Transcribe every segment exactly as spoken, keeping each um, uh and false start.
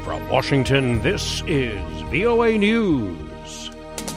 From Washington, this is V O A News.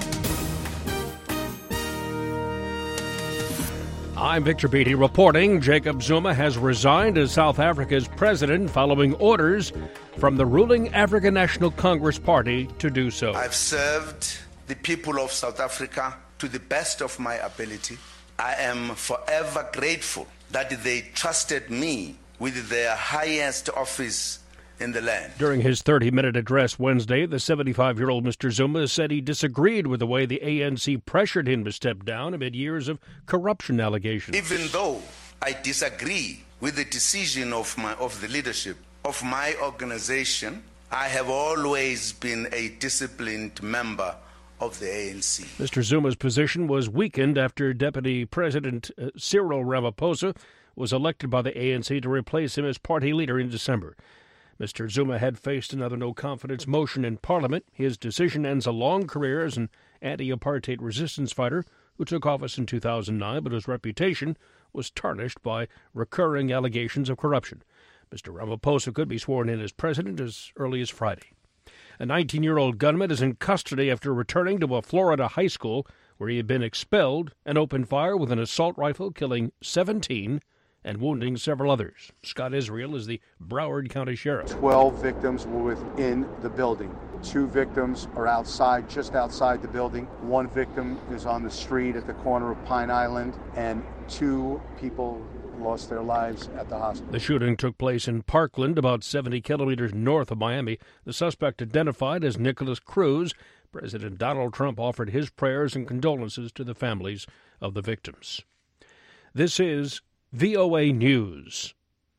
I'm Victor Beattie reporting Jacob Zuma has resigned as South Africa's president following orders from the ruling African National Congress Party to do so. I've served the people of South Africa to the best of my ability. I am forever grateful that they trusted me with their highest office in the land. During his thirty-minute address Wednesday, the seventy-five-year-old Mister Zuma said he disagreed with the way the A N C pressured him to step down amid years of corruption allegations. Even though I disagree with the decision of my of the leadership of my organization, I have always been a disciplined member of the A N C. Mister Zuma's position was weakened after Deputy President uh, Cyril Ramaphosa was elected by the A N C to replace him as party leader in December. Mister Zuma had faced another no-confidence motion in Parliament. His decision ends a long career as an anti-apartheid resistance fighter who took office in two thousand nine, but whose reputation was tarnished by recurring allegations of corruption. Mister Ramaphosa could be sworn in as president as early as Friday. A nineteen-year-old gunman is in custody after returning to a Florida high school where he had been expelled and opened fire with an assault rifle, killing seventeen and wounding several others. Scott Israel is the Broward County Sheriff. Twelve victims were within the building. Two victims are outside, just outside the building. One victim is on the street at the corner of Pine Island, and two people lost their lives at the hospital. The shooting took place in Parkland, about seventy kilometers north of Miami. The suspect, identified as Nicholas Cruz. President Donald Trump offered his prayers and condolences to the families of the victims. This is V O A News.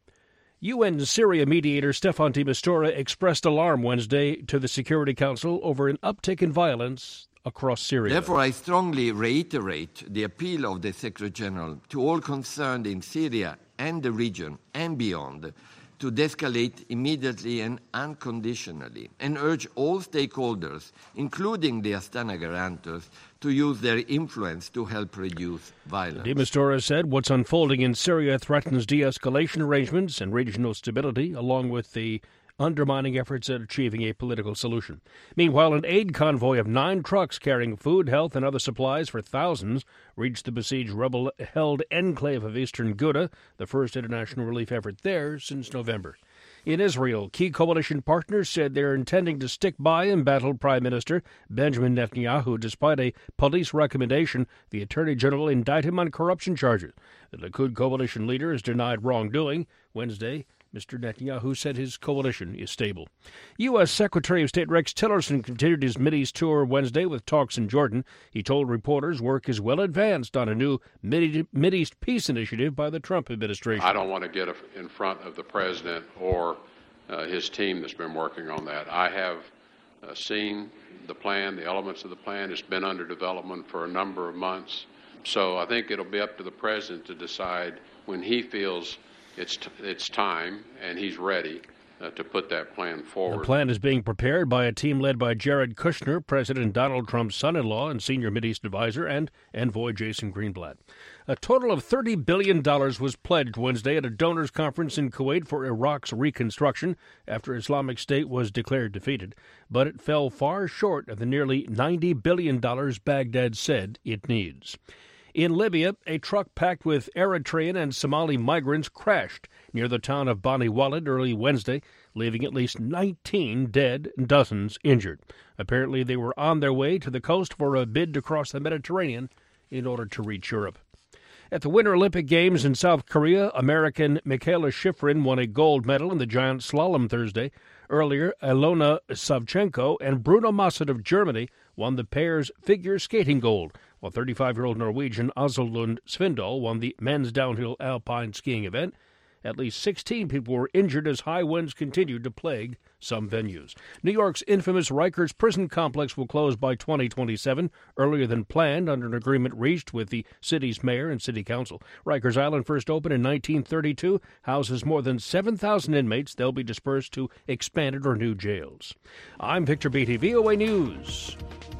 U N Syria mediator Staffan de Mistura expressed alarm Wednesday to the Security Council over an uptick in violence across Syria. Therefore, I strongly reiterate the appeal of the Secretary General to all concerned in Syria and the region and beyond to de-escalate immediately and unconditionally, and urge all stakeholders, including the Astana guarantors, to use their influence to help reduce violence. De Mistura said what's unfolding in Syria threatens de-escalation arrangements and regional stability, along with the undermining efforts at achieving a political solution. Meanwhile, an aid convoy of nine trucks carrying food, health, and other supplies for thousands reached the besieged rebel-held enclave of eastern Ghouta, the first international relief effort there since November. In Israel, key coalition partners said they're intending to stick by embattled Prime Minister Benjamin Netanyahu despite a police recommendation the Attorney General indict him on corruption charges. The Likud coalition leader has denied wrongdoing. Wednesday, Mister Netanyahu said his coalition is stable. U S. Secretary of State Rex Tillerson continued his Mideast tour Wednesday with talks in Jordan. He told reporters work is well advanced on a new Mideast peace initiative by the Trump administration. I don't want to get in front of the president or uh, his team that's been working on that. I have uh, seen the plan, the elements of the plan. It's been under development for a number of months. So I think it'll be up to the president to decide when he feels It's t- it's time, and he's ready uh, to put that plan forward. The plan is being prepared by a team led by Jared Kushner, President Donald Trump's son-in-law and senior Mideast advisor, and envoy Jason Greenblatt. A total of thirty billion dollars was pledged Wednesday at a donors' conference in Kuwait for Iraq's reconstruction after Islamic State was declared defeated. But it fell far short of the nearly ninety billion dollars Baghdad said it needs. In Libya, a truck packed with Eritrean and Somali migrants crashed near the town of Bani Walid early Wednesday, leaving at least nineteen dead and dozens injured. Apparently, they were on their way to the coast for a bid to cross the Mediterranean in order to reach Europe. At the Winter Olympic Games in South Korea, American Mikaela Shiffrin won a gold medal in the giant slalom Thursday. Earlier, Ilona Savchenko and Bruno Masset of Germany won the pair's figure skating gold, while thirty-five-year-old Norwegian Azelund Svindal won the men's downhill alpine skiing event. At least sixteen people were injured as high winds continued to plague some venues. New York's infamous Rikers prison complex will close by twenty twenty-seven, earlier than planned under an agreement reached with the city's mayor and city council. Rikers Island first opened in nineteen thirty-two, houses more than seven thousand inmates. They'll be dispersed to expanded or new jails. I'm Victor Beattie, V O A News.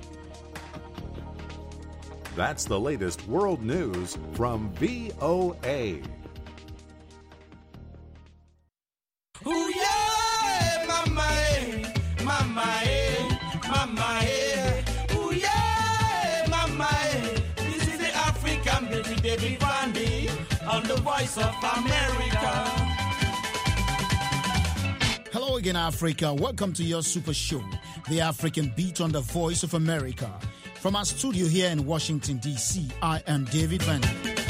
That's the latest world news from V O A. Ooh, yeah, my man. Voice of America. Hello again, Africa. Welcome to your super show, The African Beat on the Voice of America. From our studio here in Washington, D C, I am David Van.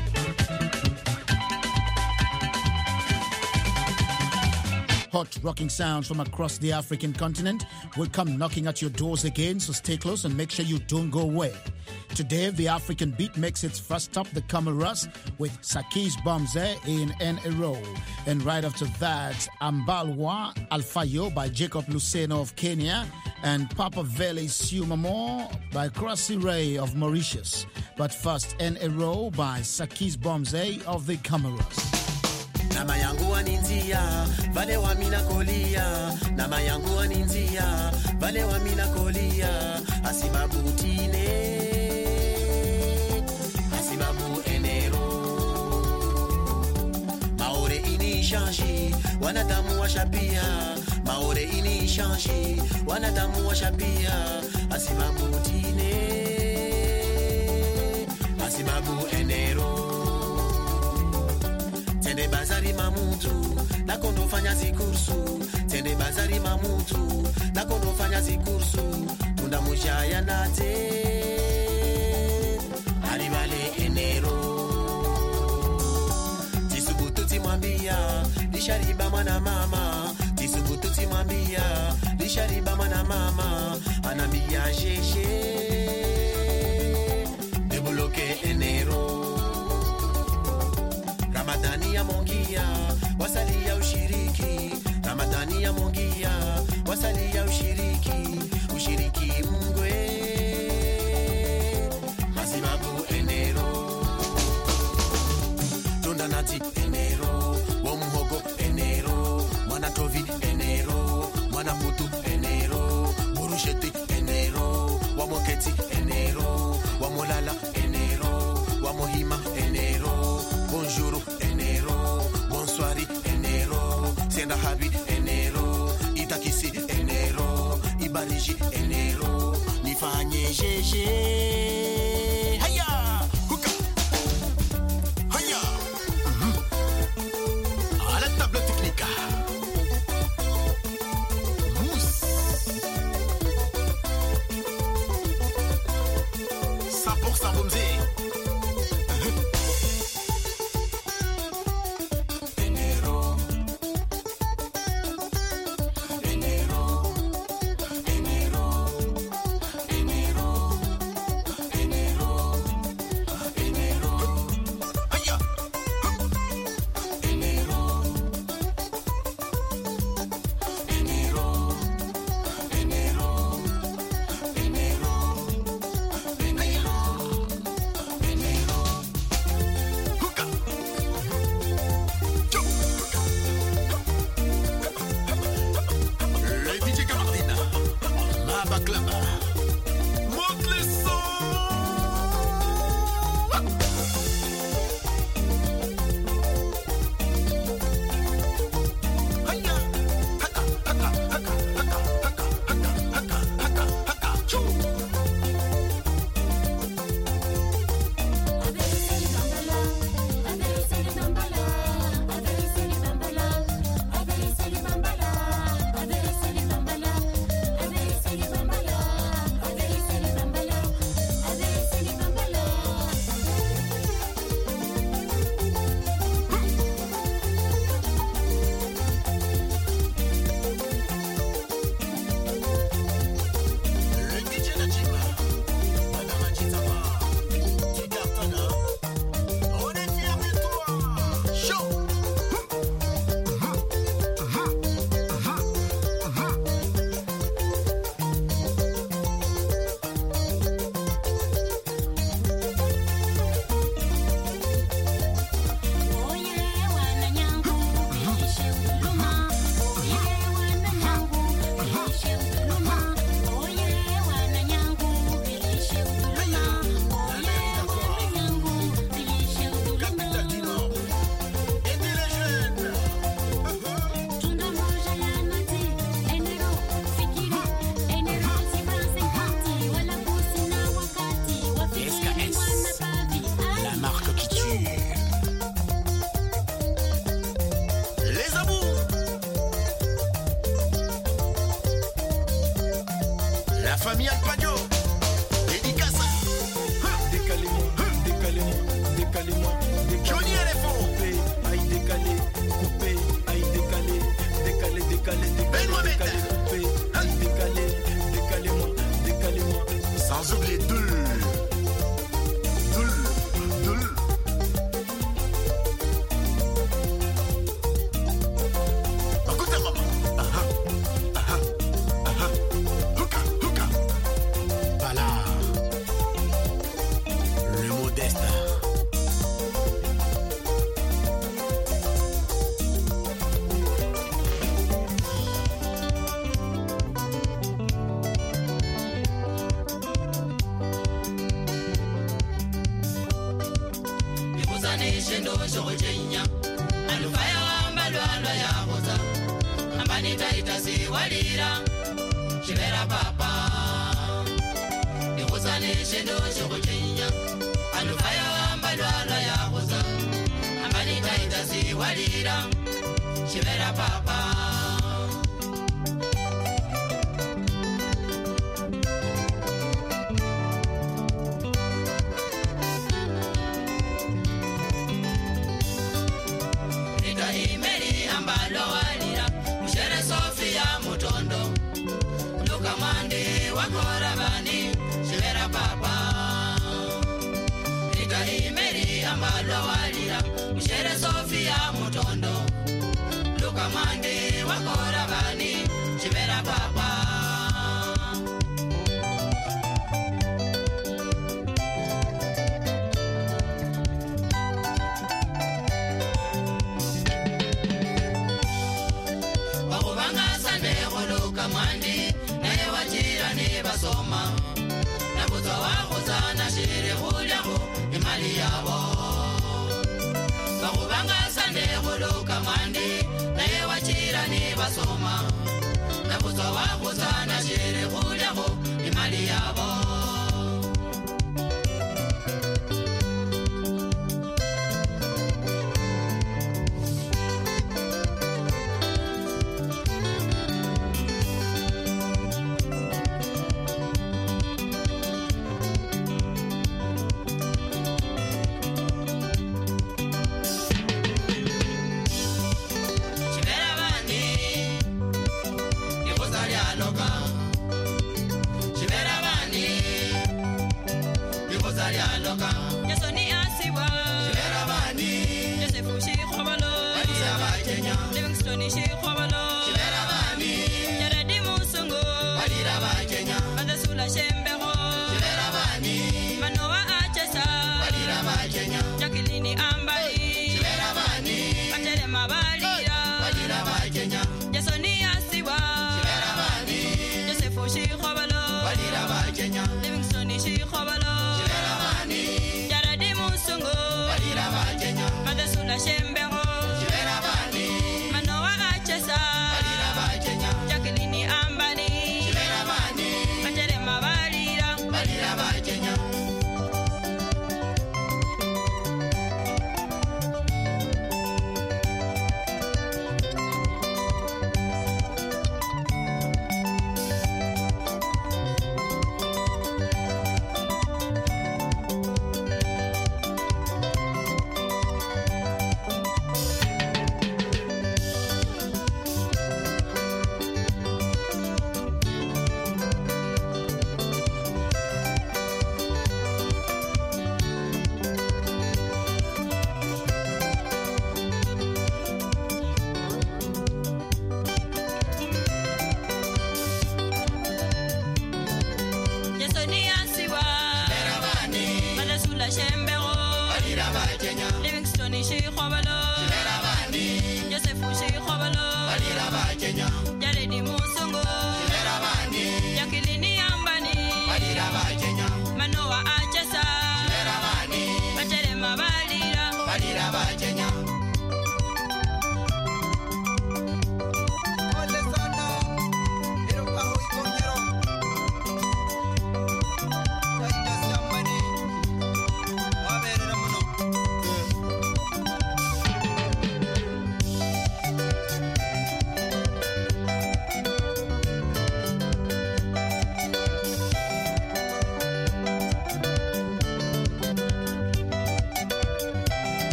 Hot rocking sounds from across the African continent will come knocking at your doors again, so stay close and make sure you don't go away. Today, the African Beat makes its first stop, the Comoros, with Sakis Bomze in N A R O. And right after that, Ambalwa Alfayo by Jacob Luceno of Kenya, and Papa Valley Siumamo by Crossy Ray of Mauritius. But first, N A R O by Sakis Bomze of the Comoros. Nama yangu aninzia, vale wa mina kolia. Nama yangu aninzia, vale wa mina kolia. Asibabu tine, asibabu enero. Maore ini shanshi, wanadamu washapia. Maore ini shanshi, wanadamu washapia. Asibabu tine, asibabu enero. Tende bazari mamutu, na kondo fanya zikursu. Tende bazari mamutu, na kondo fanya zikursu. Munda mujaya nate, haribale enero. Tisubutu timwambia, lishariba mana mama. Tisubutu timwambia, lishariba mana mama. Anambia jeje, debloque enero. Ramadhani ya mongia, wasali ya ushiriki. Ramadhani ya mongia, wasali ya ushiriki. Ushiriki mngwe, masibabu enero. Tunda nati enero, wamuhogo enero. Mwana tovi enero, mwana mutu enero. Burusheti enero, wamoketi enero. Wamolala enero, wamohima enero. Bonjour enero, bonsoir enero, senda habi enero, itakisi enero, ibariji enero, nifanye jeje. Haya, huka, haya, mm-hmm. À la table technique. Mousse, cent pour cent Bomze. la famille Alpagno. Dédicace. Décalez-moi, décalez-moi, décalez-moi. Johnny Éléphant. Coupé, aïe décalé, coupé, aïe décalé, décalé, décalé, décalé, décalé, coupé, aïe décalé, décalez-moi, décalez-moi. Sans oublier deux.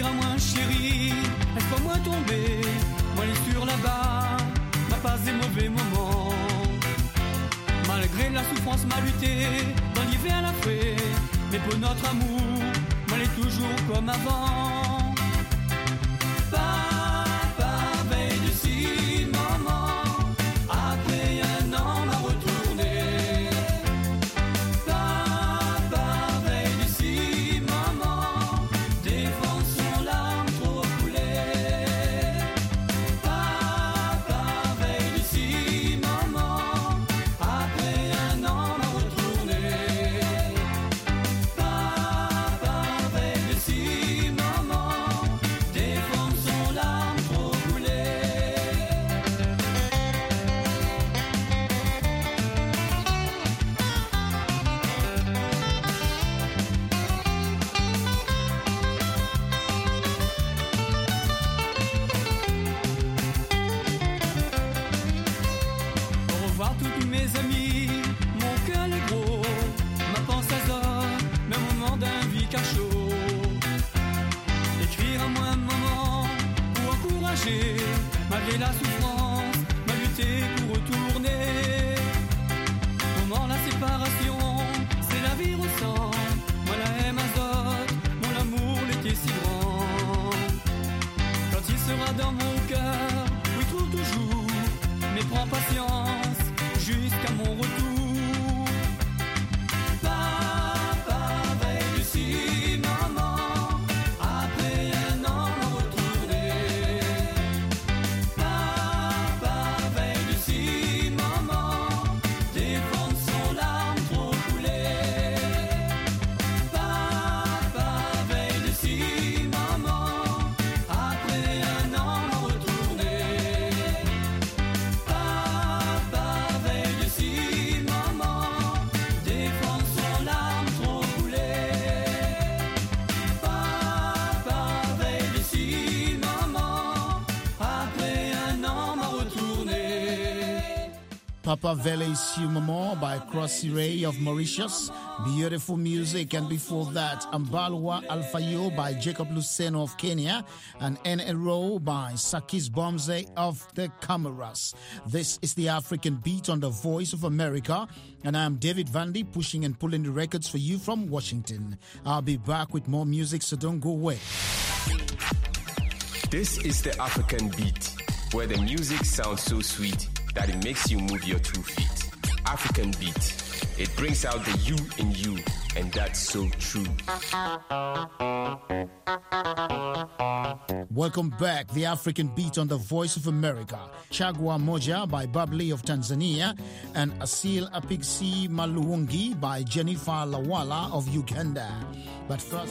Respire-moi chérie, laisse-moi tomber. Moi les sur là-bas, m'a pas des mauvais moments. Malgré la souffrance, m'a lutté dans l'hiver la fée. Mais pour notre amour, moi est toujours comme avant. Papa veille de six moments, après un an m'a retourné. Papa veille de six moments, défend son larme trop coulée. Papa veille de six moments, après un an m'a retourné. Papa veille de six moments, défend son larme trop coulée. Au revoir tous mes amis, mon cœur est gros, ma pensée azore, même au moment d'un vie cachot. Écrire à moi un moment pour encourager, malgré la souffrance, m'a lutté pour retourner. Moment la séparation, c'est la vie ressemble. Moi la haine azote, mon amour l'était si grand. Quand il sera dans mon cœur, oui trouve toujours, mais prends patience jusqu'à mon retour. Papa veille de six moments, après un an m'a retourné. Papa veille de six moments, défend son larme trop coulée. Papa veille de six moments, après un an m'a retourné. Papa veille de six moments, défend son larme trop coulée. Papa veille de six moments, après un an m'a retourné. Papa Vele Siumamo by Crossy Ray of Mauritius. Beautiful music. And before that, Ambalwa Alfayo by Jacob Luceno of Kenya and N A Row by Sakis Bomze of the Comoros. This is the African Beat on the Voice of America. And I'm David Vandy, pushing and pulling the records for you from Washington. I'll be back with more music, so don't go away. This is the African Beat, where the music sounds so sweet that it makes you move your two feet. African Beat. It brings out the you in you, and that's so true. Welcome back. The African Beat on the Voice of America. Chagwa Moja by Babli of Tanzania and Asil Apigsi Maluungi by Jennifer Lawala of Uganda. But first...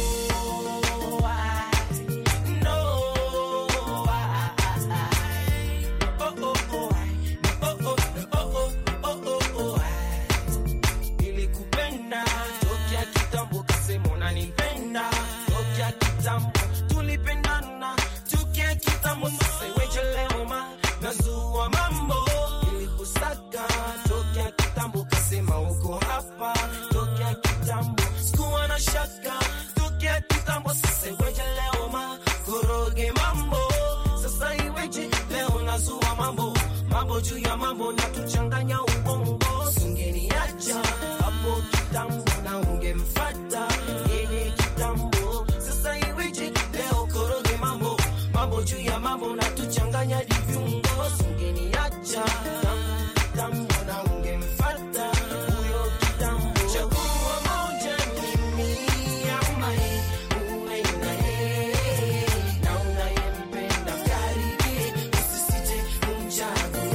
Mambo juu ya mambo na tuchanganya ubongo, singeniacha hapo kitambo na ungemfuata yeye kitambo. Sasa iweje leo koroge mambo, mambo juu ya mambo na tuchanganya viungo, singeniacha kitambo na ungemfuata huyo kitambo. Chagua moja mimi ama yeye, uwe na yeye na unayempenda karibie, usisite kumchagua.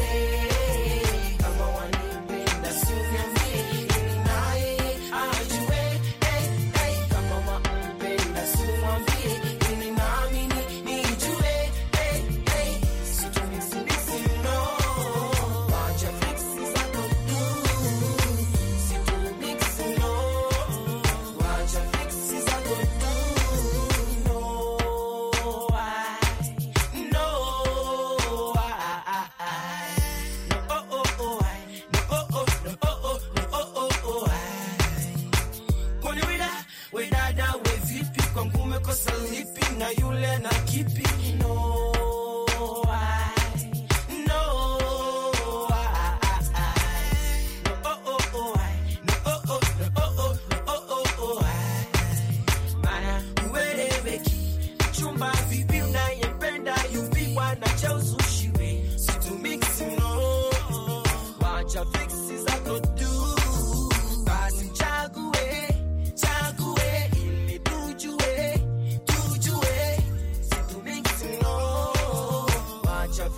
Fixes umekosa lipi na yule na kipi? No, I, no, I, I, no, oh, oh, oh, I, no, oh, oh, no, oh, oh, no, oh, oh, oh, I, mana ueleweki, chumba vipi unayempenda yupi wanacha uzushiwe, situ mixi no, wacha fixi zako tu, basi chague, chague, ili tujue, tujue, situ mixi no, wacha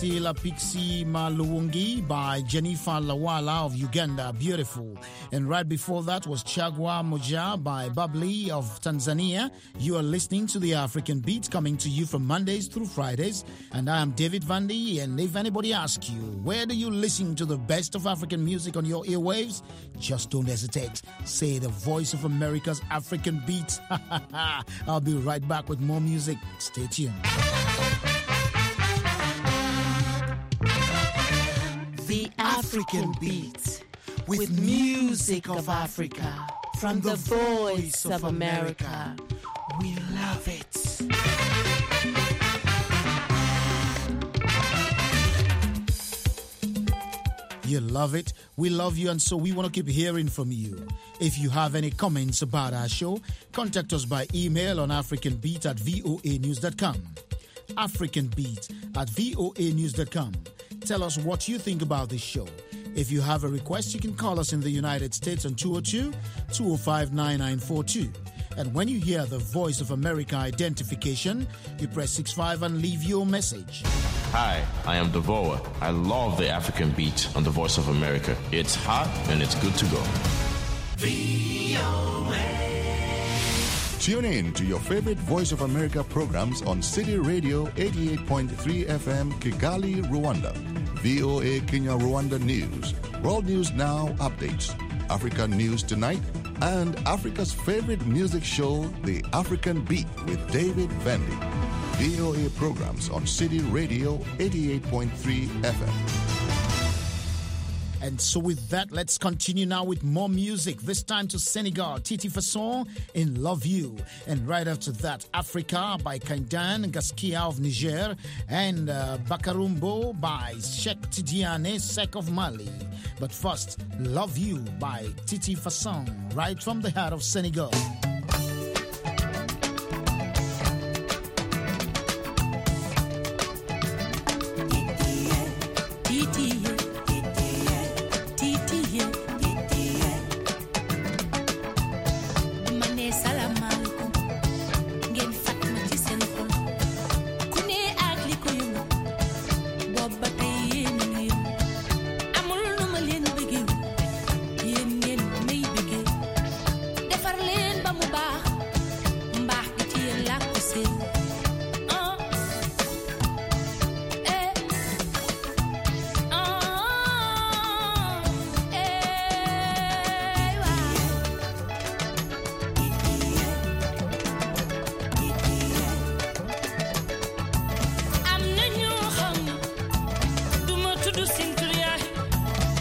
Sila Pixie Maluungi by Jennifer Lawala of Uganda, beautiful. And right before that was Chagwa Moja by Bubbly of Tanzania. You are listening to the African Beat, coming to you from Mondays through Fridays. And I am David Vandy. And if anybody asks you, where do you listen to the best of African music on your earwaves? Just don't hesitate. Say the Voice of America's African Beat. I'll be right back with more music. Stay tuned. The African Beat, with music of Africa, from the Voice of America. We love it. You love it, we love you, and so we want to keep hearing from you. If you have any comments about our show, contact us by email on africanbeat at voa news dot com. africanbeat at voa news dot com. Tell us what you think about this show. If you have a request, you can call us in the United States on two oh two, two oh five, nine nine four two. And when you hear the Voice of America identification, you press six five and leave your message. Hi, I am Devoa. I love the African Beat on the Voice of America. It's hot and it's good to go. V O A. Tune in to your favorite Voice of America programs on City Radio eighty-eight point three F M, Kigali, Rwanda. V O A Kenya Rwanda News, World News Now updates, Africa News Tonight, and Africa's favorite music show, The African Beat with David Vandy. V O A programs on City Radio eighty-eight point three F M. And so with that, let's continue now with more music, this time to Senegal, Titi Fasson in Love You. And right after that, Africa by Kaindan Gaskia of Niger, and uh, Bakarumbo by Sheikh Tidiane Sek of Mali. But first, Love You by Titi Fasson, right from the heart of Senegal.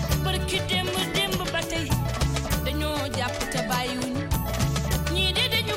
Barki démb démb ba tey dañoo jàpp te bàyyiwuñu ñii de dañoo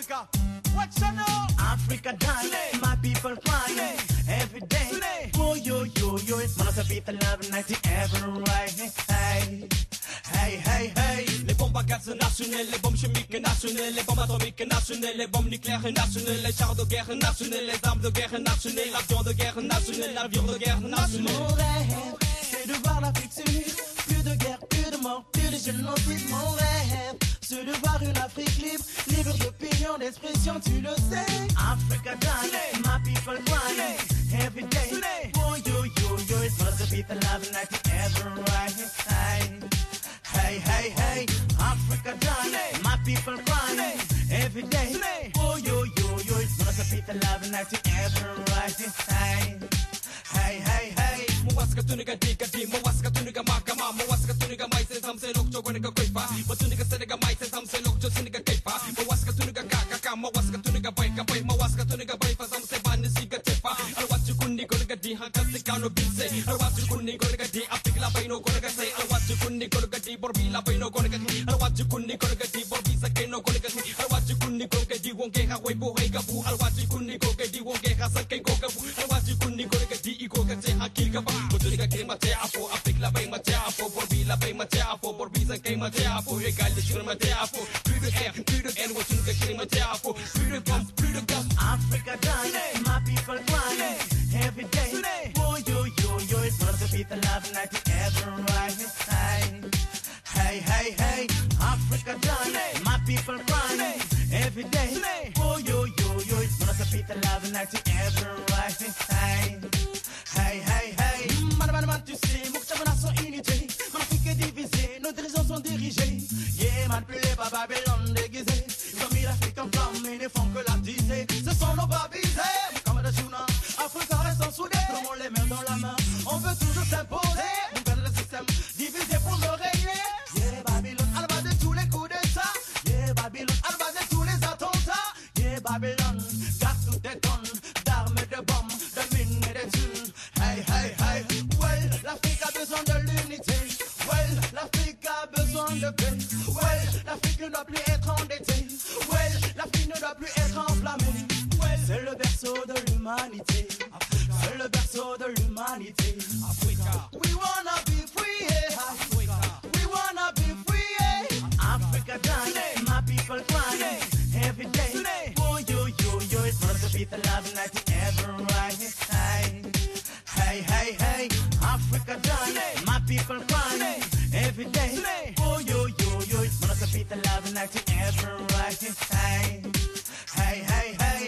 Africa. What you know? Africa dying, my people crying every day. Oh yo yo yo, it's must be the love ninety every right. Hey, hey, hey, hey. Les bombes à gaz nationales, les bombes chimiques nationales, les bombes atomiques nationales, les bombes nucléaires nationales, les chars de guerre nationales, les armes de guerre nationales, l'avion de guerre national, l'avion de guerre national. Mon rêve, c'est de voir l'Afrique s'unir. Plus de guerre, plus de mort, plus de génocide. Mon rêve, c'est de voir une Afrique libre, libre d'opinion, d'expression, tu le sais. Africa dying, my people crying every day. Oh yo yo yo, it must be the love ninety every right. Hey, hey, hey, hey. Africa dying, my people crying every day. Oh yo yo yo, it must be the love ninety every right. Hey, hey, hey, hey. Mawaska tuniga dika di, mawaska tuniga makama, mawaska tuniga maise samse lokcho kwenega kwepa, matuniga senega maise samse lokcho siniga kepa, mawaska tuniga kaka, mawaska tuniga baika bai, mawaska tuniga baifa samse bani siga tepa, alwatu kunni kwenega di hakasi kano binse, alwatu kunni kwenega di apikla baino kwenega say, alwatu kunni kwenega di borbila baino kwenega di, alwatu kunni kwenega di borbisa keno kwenega di, alwatu kunni kwenega di wonge hawe bohe gabu, alwatu kunni kwenega di wonge hasake gogabu, alwatu kunni kwenega di ikoga te hakilga ba. Boturiga ke mate afo, apik la bay mate afo, borbi la bay mate afo, borbi za ke mate afo, egal de chur mate afo, plus de air, plus de haine, boturiga ke mate afo, plus de bombes, plus de gaz. Africa dying, my people crying every day. Oh yo yo yo, it must be the love ninety every right. Hey, hey, hey, hey. Africa dying, my people crying every day. Oh yo yo yo, it must be the love ninety every right. Hey, hey, hey, hey. Madame, madame, tu sais, mon chabana sont unités. Mon Afrique est divisée, nos dirigeants sont dirigés. Yeah, manipulés par Babylone déguisés. Ils ont mis l'Afrique en flamme et ne font que la diser. Ce sont nos babisés, comme des Chounas. Afrique reste en soudé, prenons les mains dans la main. On veut toujours s'imposer. Nous perdons le système, divisé pour le régler. Yeah, Babylone, à la base de tous les coups d'État. Yeah, Babylone, à la base de tous les attentats. Yeah, Babylone, garde toutes tes tonnes d'armes et de bombes, de mines et de thunes. Hey, hey, hey, well, l'Afrique a besoin de l'unité. Well, l'Afrique a besoin de paix. Well, l'Afrique ne doit plus être endettée. Well, l'Afrique ne doit plus être enflammée. Well, c'est le berceau de l'humanité. C'est le berceau de l'humanité. Africa. We wanna be free, yeah. Africa. We wanna be free, yeah. Africa dying, my people crying every day. Oh yo yo yo, it must be the love ninety every right. Hey, hey, hey, hey. Africa dying, my people crying every day. Oh yo yo yo, it must be the love ninety every right. Hey, hey, hey, hey.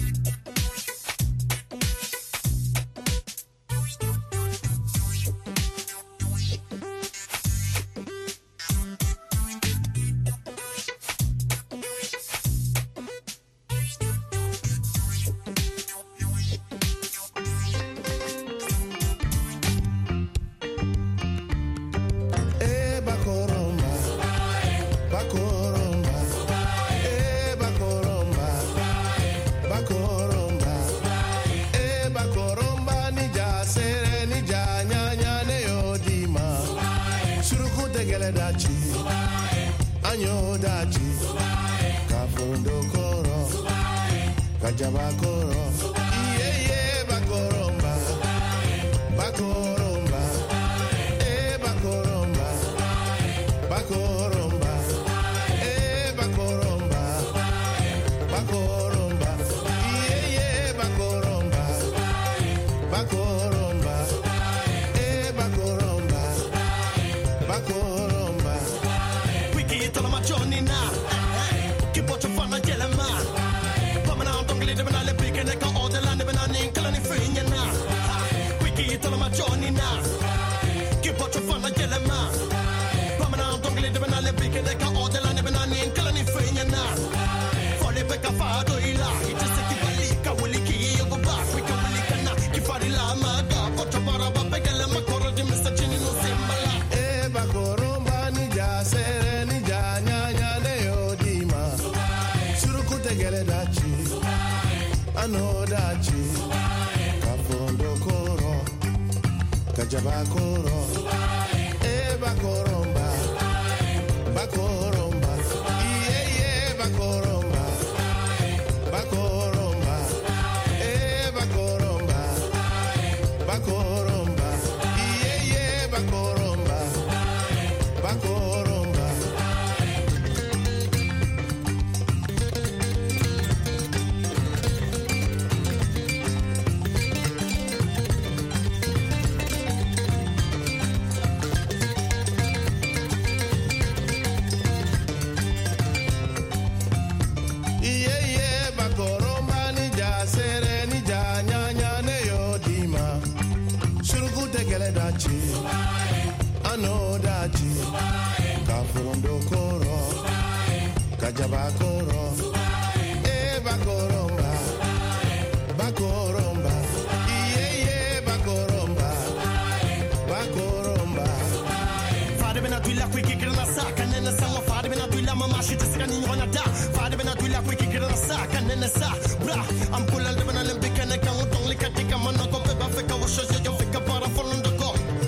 Anyo dachi, kafundo koro, kajaba koro, iye iye bakoromba, bakoromba, eh bakoromba, bakoromba, eh bakoromba, bakoromba, iye iye bakoromba, bakoromba, eh bakoromba, bakoromba. Johnny na keep what you find and yell ma come on don't leave them all the big and they can all the land even on in kalani free na wiki tell my Johnny na keep what you find and yell ma come on don't leave them all the big and they can all the land even on in kalani free na for the back of fado ila it just keep balika wiki you go back we can balika na keep fadi la ma ga for to para ba begala ma koro di Mister Chini no simbala eh bakoromba ni ja sere ni ja ano dachi kafondo koro kajaba koro e bakoromba bakoromba iye iye bakoromba anodaji kafurondokoro kajabakoro e bakoromba bakoromba iye bakoromba bakoromba fare bena tuila kwiki kirana saka nene sama fare bena tuila mama shite sikani nyona da fare bena tuila kwiki kirana saka nene sa bra am kulal de bena lembika ne kan utong likatika mano ko pe ba feka wo shoje yo feka para folondo ko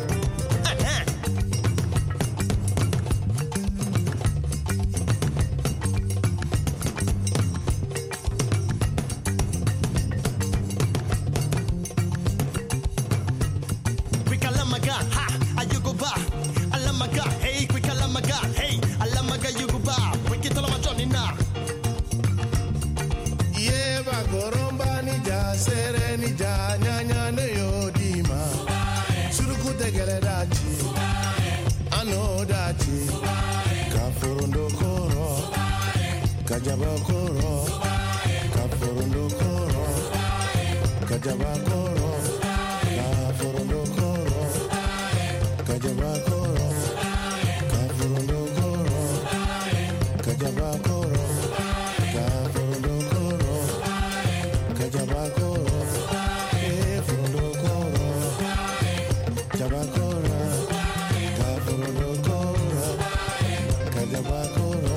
Kajabakoro, Kaporondokoro, Kajabakoro, Kaporondokoro, Kajabakoro, Kaporondokoro, Kajabakoro, Kaporondokoro, Kajabakoro, Kaporondokoro, Kajabakoro, Kaporondokoro, Kajabakoro.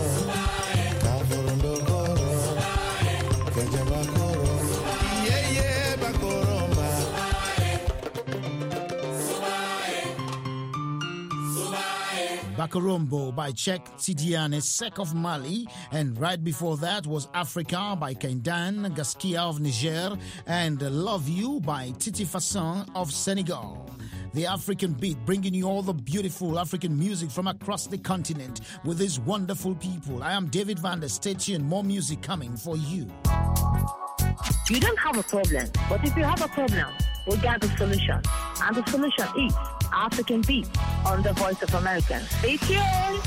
Bakarombo by Cheikh Tidiane Seck of Mali, and right before that was Africa by Kendan Gaskia of Niger, and Love You by Titi Fasson of Senegal. The African Beat, bringing you all the beautiful African music from across the continent with these wonderful people. I am David Van Der. Stay tuned, more music coming for you. You don't have a problem, but if you have a problem, we got the solution. And the solution is African Beat on the Voice of America. Stay tuned.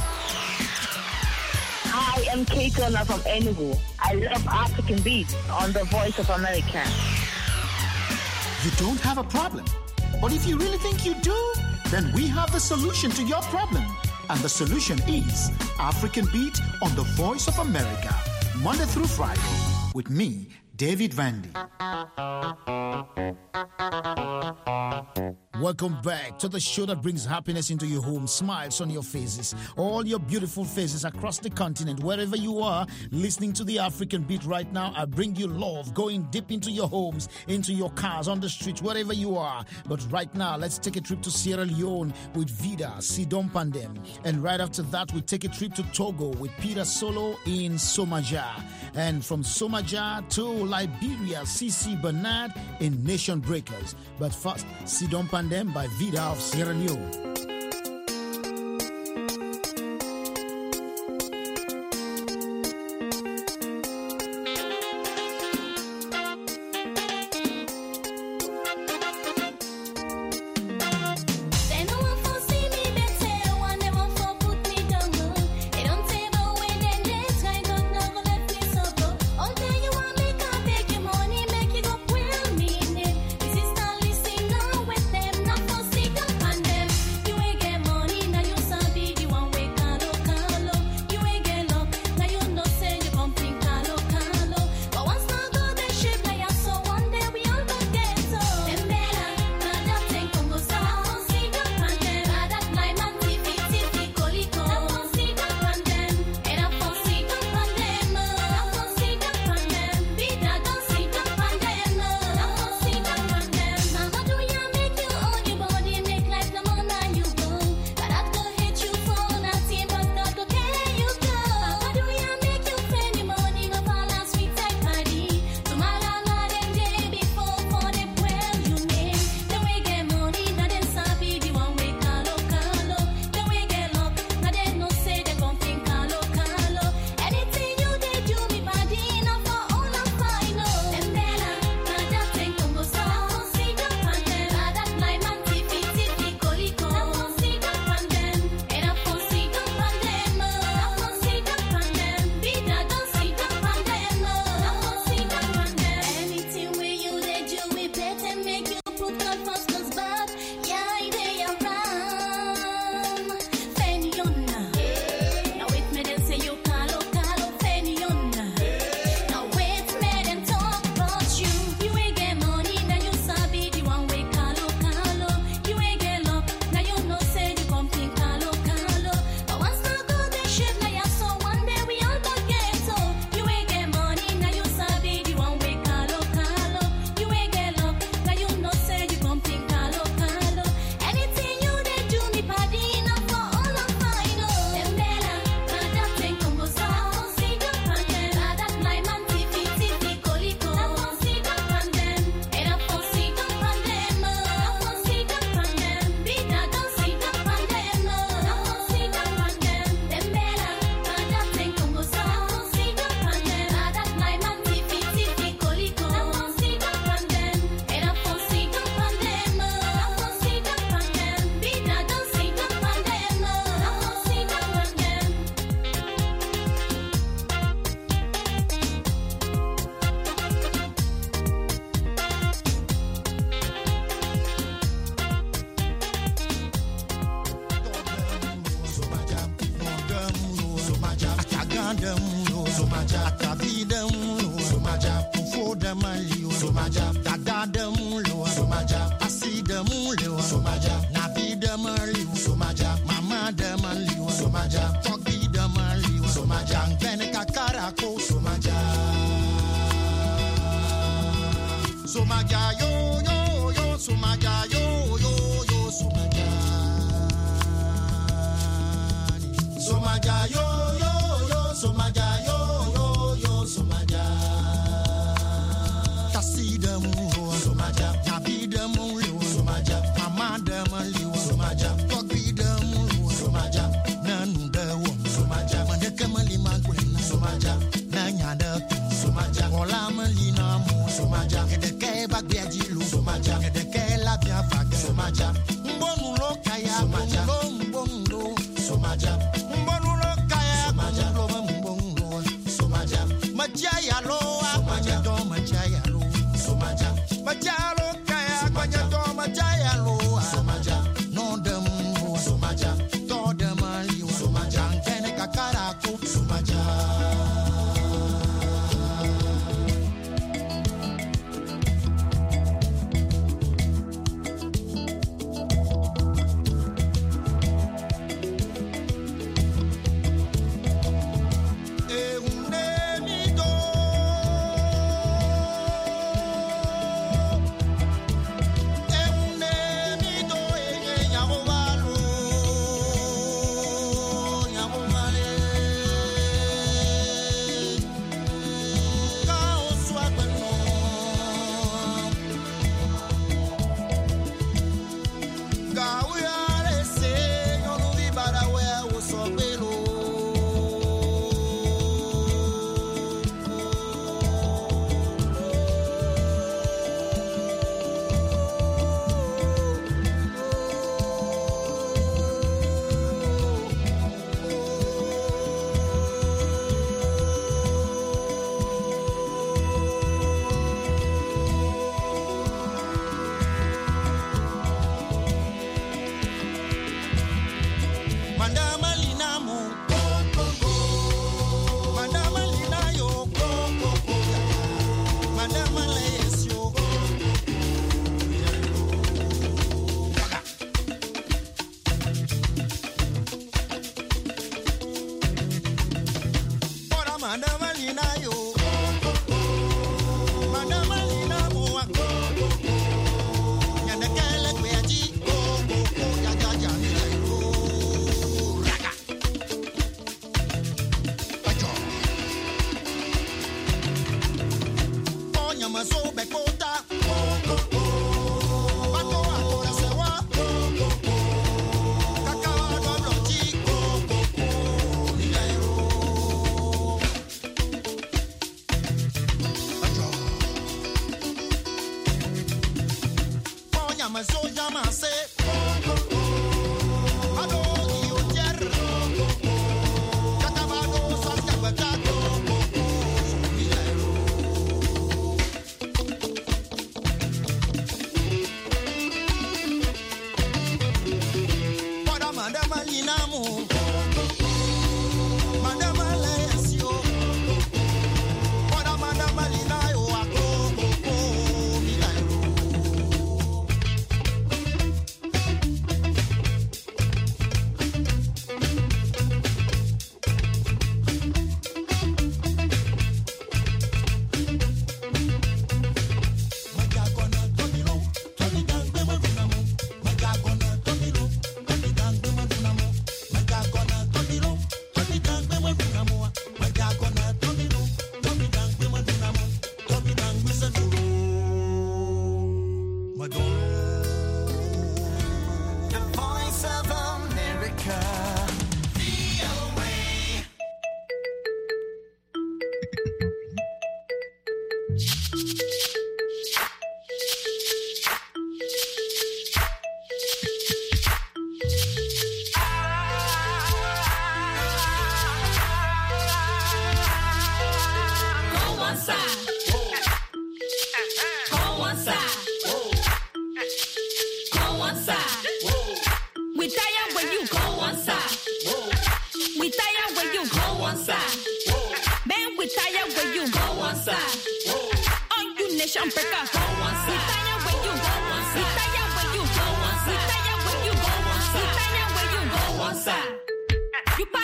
Hi, I'm Kate Turner from Enugu. I love African Beat on the Voice of America. You don't have a problem, but if you really think you do, then we have the solution to your problem. And the solution is African Beat on the Voice of America, Monday through Friday, with me, David Vandy. Welcome back to the show that brings happiness into your home, smiles on your faces, all your beautiful faces across the continent, wherever you are listening to the African Beat right now. I bring you love going deep into your homes, into your cars, on the streets, wherever you are. But right now, let's take a trip to Sierra Leone with Vida Sidon Pandem. And right after that, we take a trip to Togo with Peter Solo in Somaja. And from Somaja to Liberia, C C Bernard in Nation Breakers. But first, Sidon Pandem by Vida of Sierra Leone. You Somaja yo yo yo, Somaja yo yo yo, Somaja. Somaja yo yo yo, Somaja yo yo yo, Somaja. Tasida mu, Somaja. Nabida mu, Somaja. Amada mu, Somaja. Togida mu, Somaja. Nanda wo, Somaja. Mandeka mali magwena, Somaja. Nanyada tu, Somaja. Ola mali na mu, Somaja. Edeke bagbiajilu, Somaja. Edeke la biafaga, Somaja. Mbonu lo kaya, Somaja. Mbonu Somaja. Mbonu lo kaya, Somaja. Mbonu Somaja. Majaya lo, Somaja. Do majaya lo, Somaja. Majaya lo kaya, Somaja. Do majaya lo, Somaja. No dem, Somaja. Do dem ali, Somaja. Kene kakaraku, Somaja.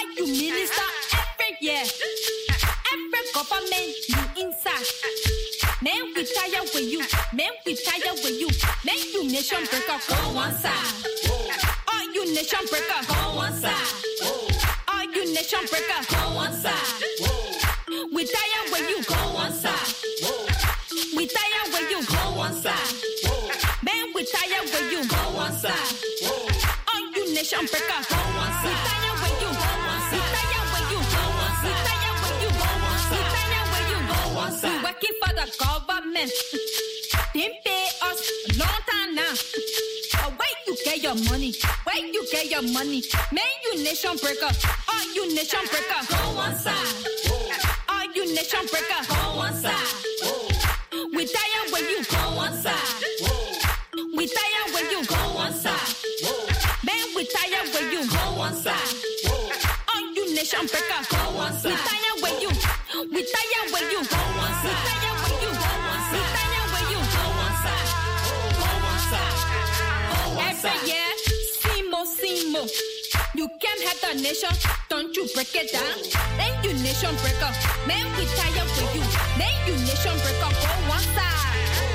Every government you inside. Man, we tired with you. Man, we tired with you. Man, you nation breaker, go one side. All you nation breaker, go one side. All you nation breaker, go one side. We tired with you, go one side. We tired with you, go one side. Man, we tired with you, go one side. All you nation breaker, go one side. We tired with you, go one side. We tired with you, go one side. We tired with you, go one side. We tired with you, go one side. We working for the government. Didn't pay us a long time now. But where you get your money? Where you get your money? Man, you nation breaker. All you nation breaker, go one side. All you nation breaker, go one side. We tired when you go one side. We tired when you go one side. Man, we tired when you go one side. All you nation breaker, go one side. We tired when you. We tired when you go one side. We tired when you go one side. We tired when you go one side. Go one side. Every year, Simo, Simo. You can't have the nation, don't you break it down? Then you nation breaker. Man, we tired with you. Then you nation breaker, go one side.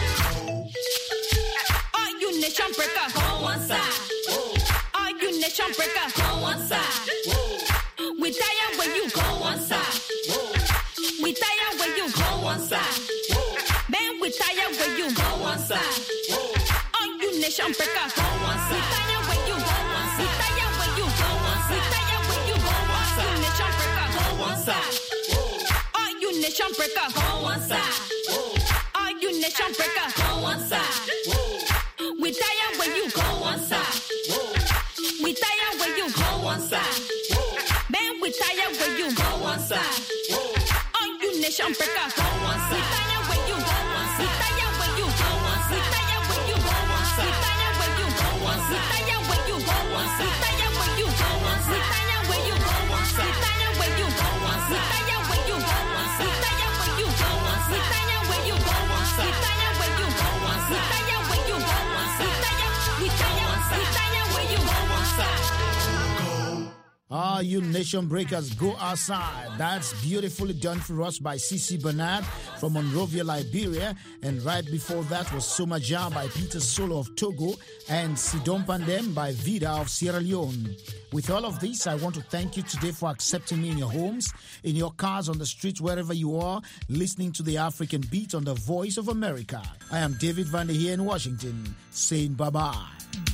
All you nation breaker, go one side. All you nation breaker, go one side. We tired when you go one side. We tired when you go one side. Man, we tired when you go one side. All you nation breaker, go one side. We tired when you go one side. We tired when you go one side. We tired when you go one side. You nation breaker, go one side. All you nation breaker, go one side. All you nation breaker, go one side. We tired when you go one side. We tired when you go one side. Man, we tired when you go one side. All you nation breaker, go one side. We tired when you go one side. We tired when you go one side. We tired when you go one side. We tired when you go one side. We tired when you go one side. We tired when you go one side. We tired when you go one side. We tired when you go one side. We tired when you go one side. We tired when you go one side. We tired when you go one side. We tired when you go one side. We tired when you go one side. We tired we tired we tired when you go one side. Ah, you nation breakers, go outside. That's beautifully done for us by Cici Bernard from Monrovia, Liberia. And right before that was Somaja by Peter Solo of Togo and Sidon Pandem by Vida of Sierra Leone. With all of this, I want to thank you today for accepting me in your homes, in your cars, on the streets, wherever you are, listening to the African Beat on the Voice of America. I am David Van der here in Washington, saying bye-bye.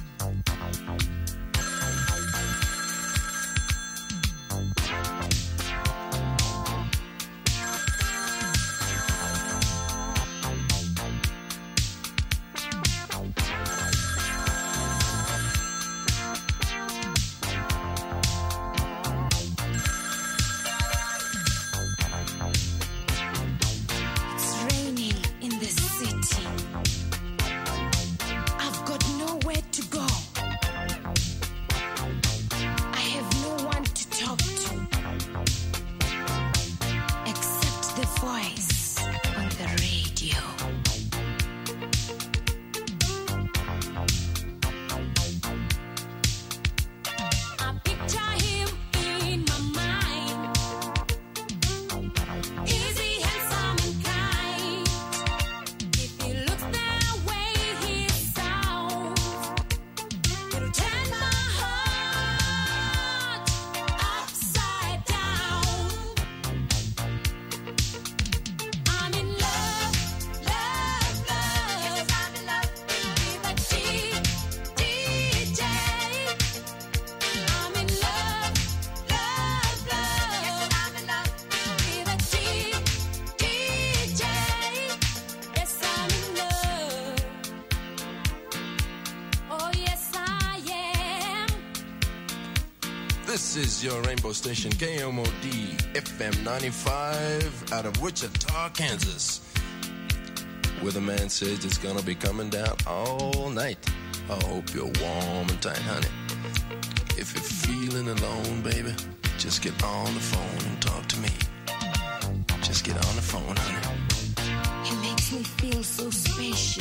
This is your Rainbow Station, K M O D F M ninety-five, out of Wichita, Kansas. Weatherman says it's gonna be coming down all night. I hope you're warm and tight, honey. If you're feeling alone, baby, just get on the phone and talk to me. Just get on the phone, honey. He makes me feel so special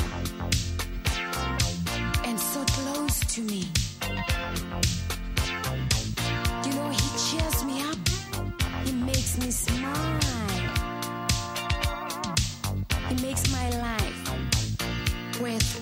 and so close to me. You know, he cheers me up. He makes me smile. He makes my life worth